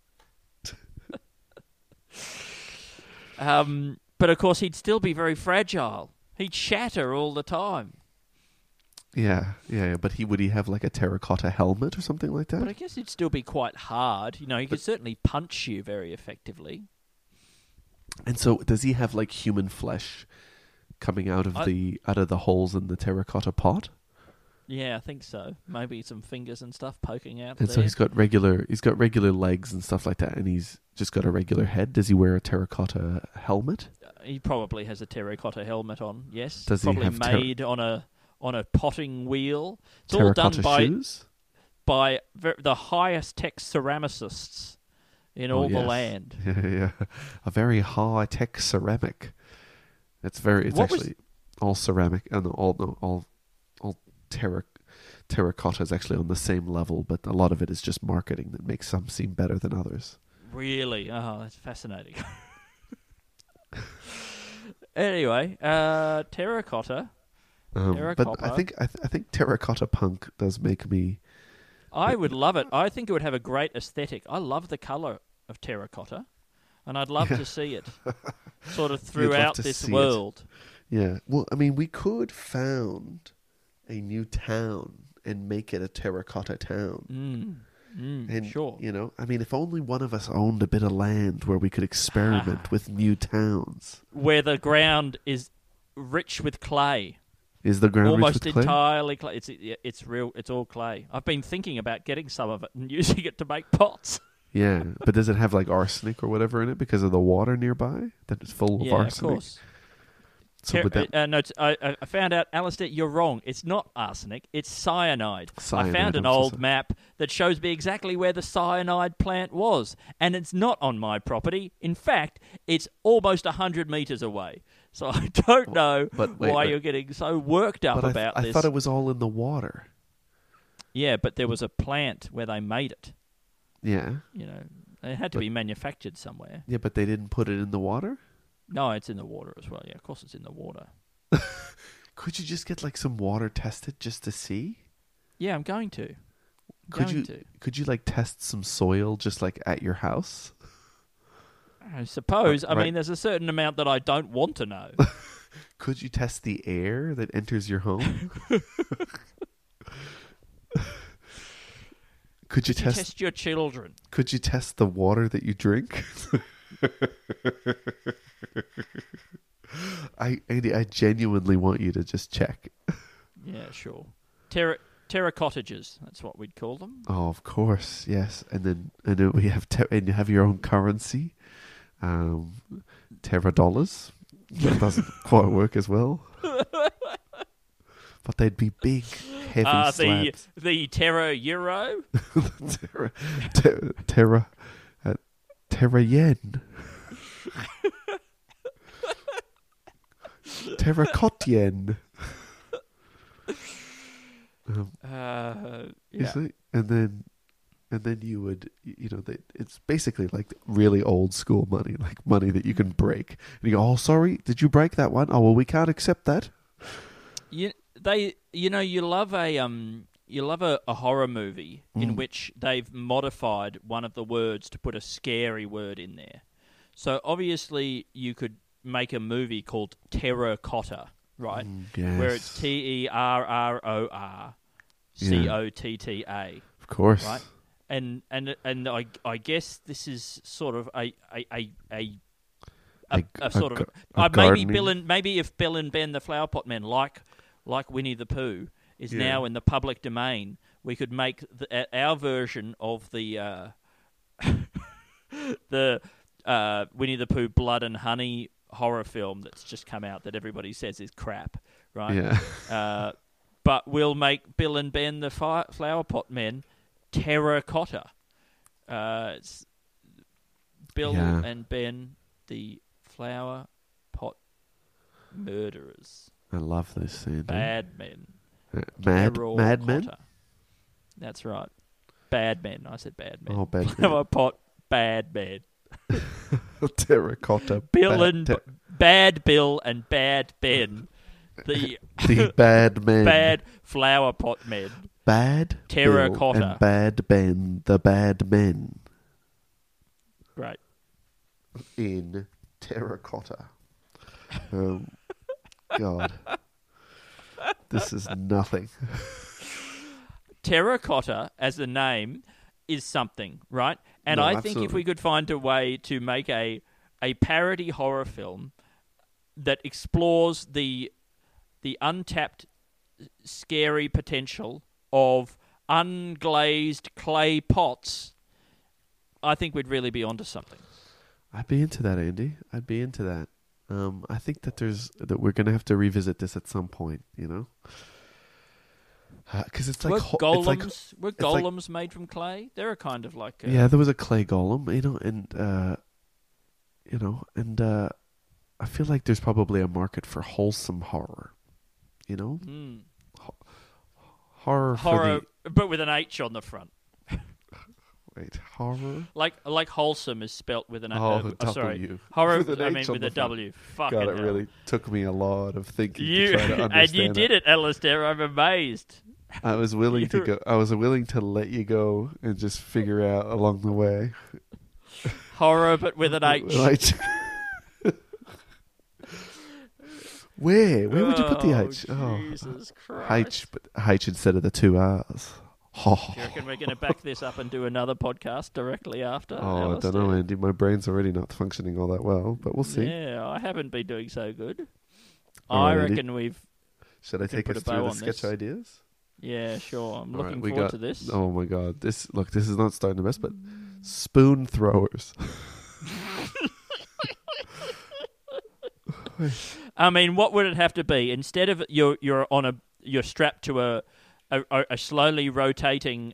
But of course, he'd still be very fragile. He'd shatter all the time. Yeah. But would he have like a terracotta helmet or something like that? But I guess he'd still be quite hard. You know, he could certainly punch you very effectively. And so, does he have like human flesh coming out of the holes in the terracotta pot? Yeah, I think so. Maybe some fingers and stuff poking out. And so he's got regular legs and stuff like that, and he's just got a regular head. Does he wear a terracotta helmet? He probably has a terracotta helmet on. Yes. Does probably he have made on a potting wheel? It's terracotta all done shoes? by the highest tech ceramicists in all the land. Yeah. A very high tech ceramic. It's actually all ceramic and all terracotta is actually on the same level, but a lot of it is just marketing that makes some seem better than others. Really? Oh, that's fascinating. Anyway, terracotta. But I think terracotta punk does make me. I would love it. I think it would have a great aesthetic. I love the colour of terracotta, and I'd love to see it sort of throughout this world. Yeah. Well, I mean, we could found a new town and make it a terracotta town. And, sure. You know, I mean, if only one of us owned a bit of land where we could experiment with new towns. Where the ground is rich with clay. Is the ground almost rich with clay? Entirely clay? It's real. It's all clay. I've been thinking about getting some of it and using it to make pots. Yeah, but does it have like arsenic or whatever in it because of the water nearby that is full of arsenic? Yeah, of course. So I found out, Alistair, you're wrong. It's not arsenic. It's cyanide. I found an old map that shows me exactly where the cyanide plant was, and it's not on my property. In fact, it's almost 100 metres away. So I don't know why you're getting so worked up about this. I thought it was all in the water. Yeah, but there was a plant where they made it. Yeah. You know, it had to be manufactured somewhere. Yeah, but they didn't put it in the water? No, it's in the water as well. Yeah, of course it's in the water. Could you just get like some water tested just to see? Yeah, I'm going to. Could you like test some soil just like at your house? I suppose. Right. I mean, there's a certain amount that I don't want to know. Could you test the air that enters your home? Could you test your children? Could you test the water that you drink? Andy, I genuinely want you to just check. Yeah, sure. Terracottages, that's what we'd call them. Oh, of course, yes. And then we have and you have your own currency, Terra dollars. That doesn't quite work as well. But they'd be big, heavy slabs. The Terra Euro? Terra Yen. Terracotta. You see? And then you would, it's basically like really old school money, like money that you can break. And you go, oh, sorry, did you break that one? Oh, well, we can't accept that. You love a horror movie in which they've modified one of the words to put a scary word in there. So obviously you could make a movie called Terracotta, right? Yes. Where it's TERRORCOTTA. Of course. Right? And I guess this is sort of a sort of maybe if Bill and Ben the Flower Pot Men like Winnie the Pooh is now in the public domain, we could make our version of the Winnie the Pooh Blood and Honey horror film that's just come out that everybody says is crap, right? Yeah. But we'll make Bill and Ben the Flower Pot Men Terracotta. It's Bill and Ben the Flower Pot Murderers. I love this scene. Bad men. Mad men? That's right. Bad men. I said bad men. Oh, bad men. Flower Pot Bad men. Terracotta. Bad Bill and Bad Ben. The bad men. Bad Flower Pot Men. Bad Terracotta. Bill and Bad Ben, the bad men. Right. In terracotta. God. This is nothing. Terracotta, as a name, is something, right? And I think if we could find a way to make a parody horror film that explores the untapped, scary potential of unglazed clay pots, I think we'd really be onto something. I'd be into that, Andy. I'd be into that. I think that we're going to have to revisit this at some point, because it's like were golems made from clay? They're a kind of like there was a clay golem, and I feel like there's probably a market for wholesome horror, horror, but with an H on the front. Wait, horror? Like wholesome is spelt with an W. Horror, With an I H mean on with the a front. W. Fucking God, it hell. really took me a lot of thinking to try to understand And you did it, Alistair. I'm amazed. I was willing to go. I was willing to let you go and just figure out along the way. Horror, but with an H. Where would you put the H? Jesus Christ. H, but H instead of the two R's. Oh, Do you reckon we're going to back this up and do another podcast directly after? I don't know, Andy. My brain's already not functioning all that well, but we'll see. Yeah, I haven't been doing so good. All I right, reckon we've... Should I take us through the sketch ideas? Yeah, sure. I'm All looking right, forward to this. Oh my God! This is not starting the best, but spoon throwers. I mean, what would it have to be? Instead of you're strapped to a slowly rotating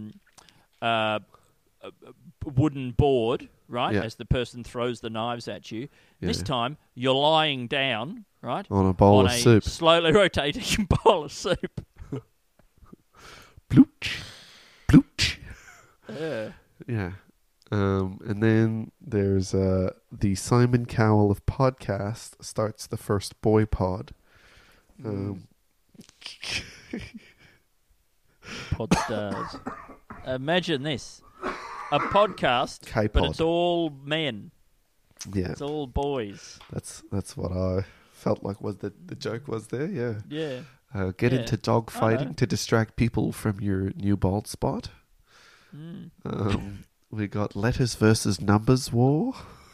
wooden board, right? Yeah. As the person throws the knives at you. Yeah. This time you're lying down, right? On a bowl of soup. Slowly rotating bowl of soup. Blooch. Blooch. Yeah. Yeah. And then there's the Simon Cowell of podcast starts the first boy pod. Podstars. Imagine this. A podcast, K-pod. but it's all men. Yeah. It's all boys. That's what I felt like was the joke was there, yeah. Yeah. Get Yeah. into dog fighting to distract people from your new bald spot. We got letters versus numbers war.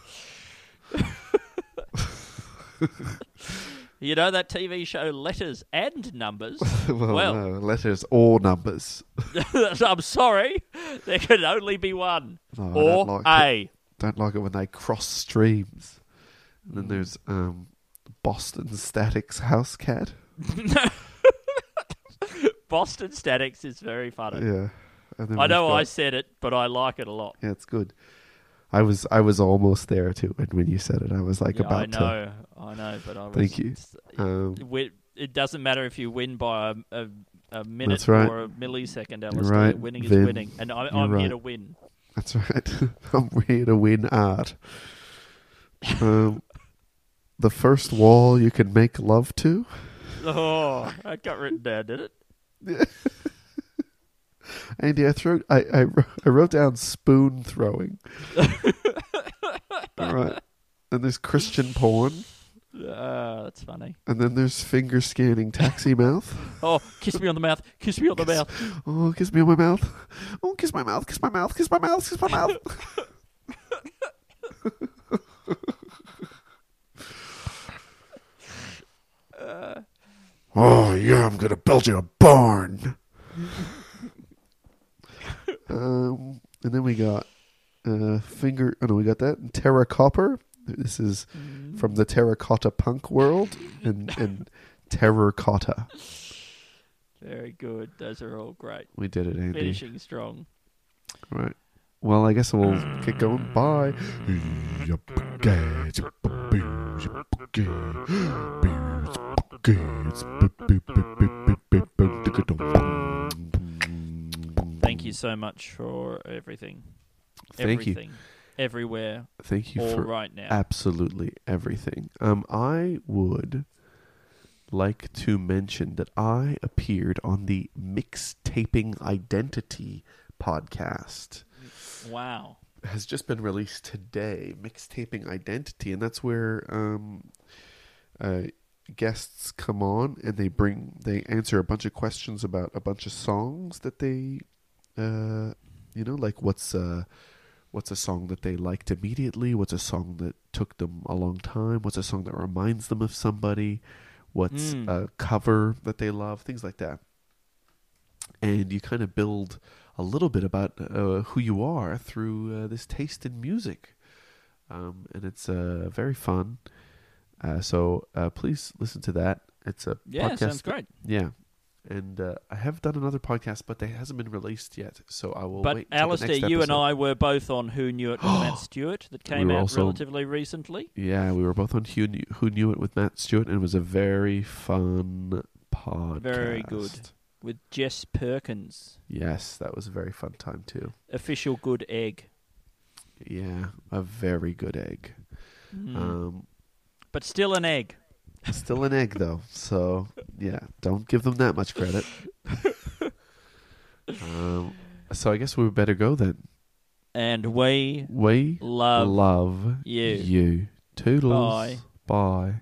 You know that TV show Letters and Numbers? well, no, letters or numbers. I'm sorry. There can only be one. No, Or A. Don't like it when they cross streams. And then there's Boston Statics House Cat. Boston Statics is very funny. Yeah. And then I know we've I got- said it, but I like it a lot. Yeah, it's good. I was almost there too, and when you said it, I was like Yeah, about to. I know, but I was... Thank you. It doesn't matter if you win by a minute That's right. or a millisecond, You're Alistair. right, Winning is Vin. winning. And I'm You're here right. to win. That's right. I'm here to win art. The first wall you can make love to. Oh, that got written down, did it? Andy, I wrote down spoon throwing. All right. And there's Christian porn. That's funny. And then there's finger scanning taxi mouth. Oh, kiss me on the mouth. Kiss me on the mouth. Oh, kiss me on my mouth. Oh, kiss my mouth, kiss my mouth, kiss my mouth, kiss my mouth. Oh, yeah, I'm going to build you a barn. And then we got we got that. And Terracopper. This is from the terracotta punk world and terracotta. Very good. Those are all great. We did it, Andy. Finishing strong. All right. Well, I guess we'll get going. Bye. Thank you so much for everything. Thank you. Everything. Everywhere. Thank you all for right now. absolutely everything. I would like to mention that I appeared on the Mixtaping Identity podcast. Wow. It has just been released today. Mixtaping Identity, and that's where guests come on and they answer a bunch of questions about a bunch of songs that they like what's a song that they liked immediately, what's a song that took them a long time, what's a song that reminds them of somebody, what's a cover that they love, things like that. And you kind of build a little bit about who you are through this taste in music. And it's very fun. So please listen to that. It's a podcast. Sounds great. Yeah. And I have done another podcast, but it hasn't been released yet. So I will wait But until Alistair, the next you and episode. I were both on Who Knew It with Matt Stewart that came We were out also- relatively recently. Yeah, we were both on Who Knew It with Matt Stewart, and it was a very fun podcast. Very good. with Jess Perkins. Yes, that was a very fun time too. Official good egg. Yeah, a very good egg. But still an egg. Still an egg, though. So, yeah, don't give them that much credit. So I guess we better go then. And we love you. Toodles. Bye. Bye.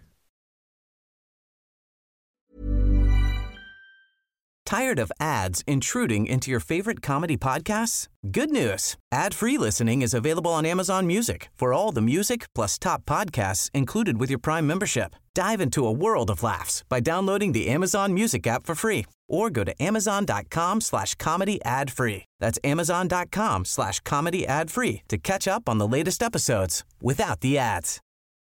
Tired of ads intruding into your favorite comedy podcasts? Good news. Ad-free listening is available on Amazon Music for all the music plus top podcasts included with your Prime membership. Dive into a world of laughs by downloading the Amazon Music app for free or go to amazon.com/comedy ad-free. That's amazon.com/comedy ad-free to catch up on the latest episodes without the ads.